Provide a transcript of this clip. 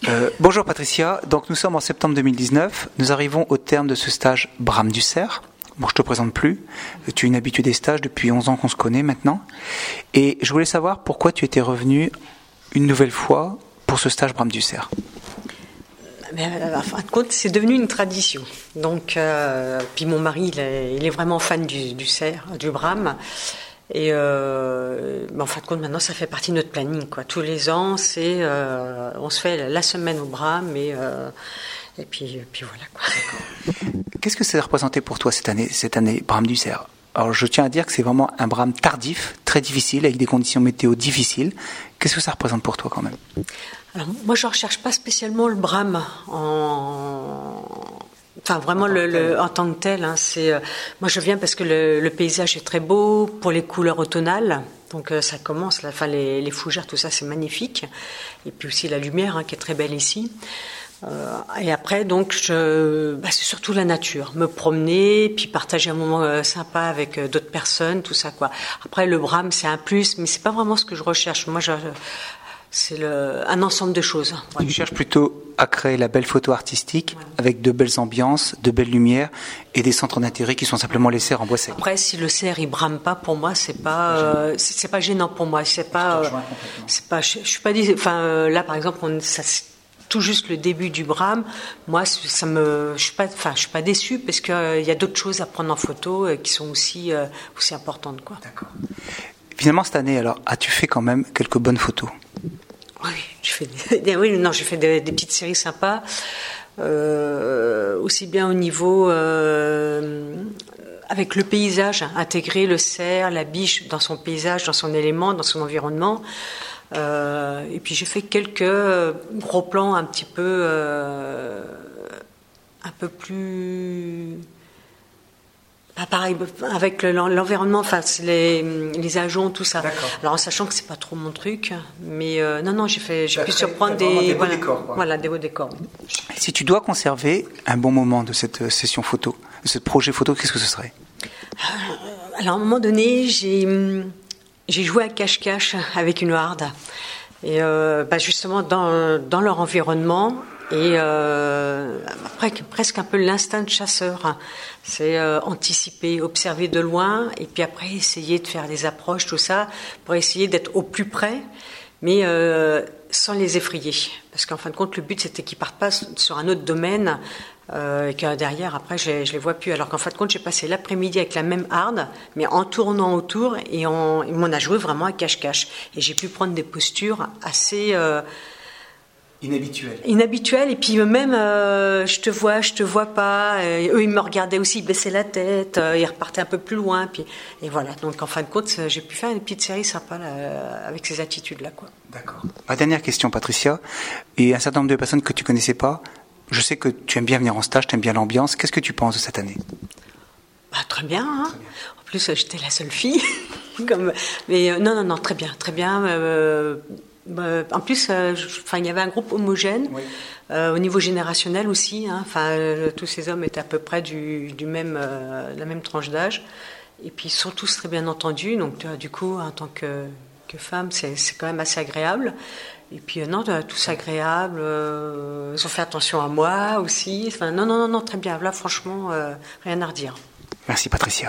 Bonjour Patricia, donc nous sommes en septembre 2019, nous arrivons au terme de ce stage Bram du Cerf. Bon, je te présente plus, tu es une habituée des stages depuis 11 ans qu'on se connaît maintenant, et je voulais savoir pourquoi tu étais revenue une nouvelle fois pour ce stage Bram du Cerf. Mais en fin de compte, c'est devenu une tradition. Donc, puis mon mari, il est vraiment fan du cerf, du Bram. Et en fin de compte, maintenant, ça fait partie de notre planning, quoi. Tous les ans, on se fait la semaine au Bram et puis voilà, quoi. Qu'est-ce que ça a représenté pour toi cette année Bram du Cerf? Alors, je tiens à dire que c'est vraiment un Bram tardif, très difficile, avec des conditions météo difficiles. Qu'est-ce que ça représente pour toi quand même? Alors, moi, je ne recherche pas spécialement le Bram vraiment en tant que tel. Hein, moi, je viens parce que le paysage est très beau, pour les couleurs automnales. Donc, ça commence, les fougères, tout ça, c'est magnifique. Et puis aussi la lumière, hein, qui est très belle ici. Et après, donc, c'est surtout la nature, me promener, puis partager un moment sympa avec d'autres personnes, tout ça, quoi. Après, le Bram, c'est un plus, mais c'est pas vraiment ce que je recherche. Moi, c'est un ensemble de choses. Ouais. Tu cherches plutôt à créer la belle photo artistique, ouais, avec de belles ambiances, de belles lumières et des centres d'intérêt qui sont simplement les cerfs en bois sec. Après, si le cerf il brame pas, pour moi, c'est pas gênant pour moi. Je suis pas dit. Là, par exemple, c'est tout juste le début du Bram. Moi, je suis pas déçue parce qu'il y a d'autres choses à prendre en photo qui sont aussi importantes, quoi. D'accord. Finalement, cette année, alors, as-tu fait quand même quelques bonnes photos? Oui, j'ai fait des petites séries sympas, aussi bien au niveau avec le paysage, hein, intégrer le cerf, la biche dans son paysage, dans son élément, dans son environnement. Et puis j'ai fait quelques gros plans un peu plus. Pareil, avec l'environnement, les ajoncs, tout ça. D'accord. Alors en sachant que c'est pas trop mon truc, mais j'ai pu surprendre des beaux décors. Quoi. Voilà, des beaux décors. Si tu dois conserver un bon moment de cette session photo, de ce projet photo, qu'est-ce que ce serait? Alors à un moment donné, j'ai joué à cache-cache avec une harde, et justement dans leur environnement. Et après, presque un peu l'instinct de chasseur. C'est anticiper, observer de loin, et puis après essayer de faire des approches, tout ça, pour essayer d'être au plus près, mais sans les effrayer. Parce qu'en fin de compte, le but, c'était qu'ils partent pas sur un autre domaine, et que derrière, après, je les vois plus. Alors qu'en fin de compte, j'ai passé l'après-midi avec la même harde, mais en tournant autour, et on a joué vraiment à cache-cache. Et j'ai pu prendre des postures assez... Inhabituel, et puis même je te vois pas, eux ils me regardaient aussi, ils baissaient la tête, ils repartaient un peu plus loin, et voilà, donc en fin de compte j'ai pu faire une petite série sympa là, avec ces attitudes là, quoi. D'accord. Ma dernière question, Patricia, et un certain nombre de personnes que tu connaissais pas, je sais que tu aimes bien venir en stage, tu aimes bien l'ambiance, qu'est-ce que tu penses de cette année? Très bien, hein. Très bien. En plus j'étais la seule fille mais non, très bien. En plus, il y avait un groupe homogène, oui. Au niveau générationnel aussi. Hein, tous ces hommes étaient à peu près la même tranche d'âge. Et puis ils sont tous très bien entendus. Donc du coup, en tant que femme, c'est quand même assez agréable. Et puis tous agréables. Ils ont fait attention à moi aussi. Non, très bien. Là, franchement, rien à redire. Merci Patricia.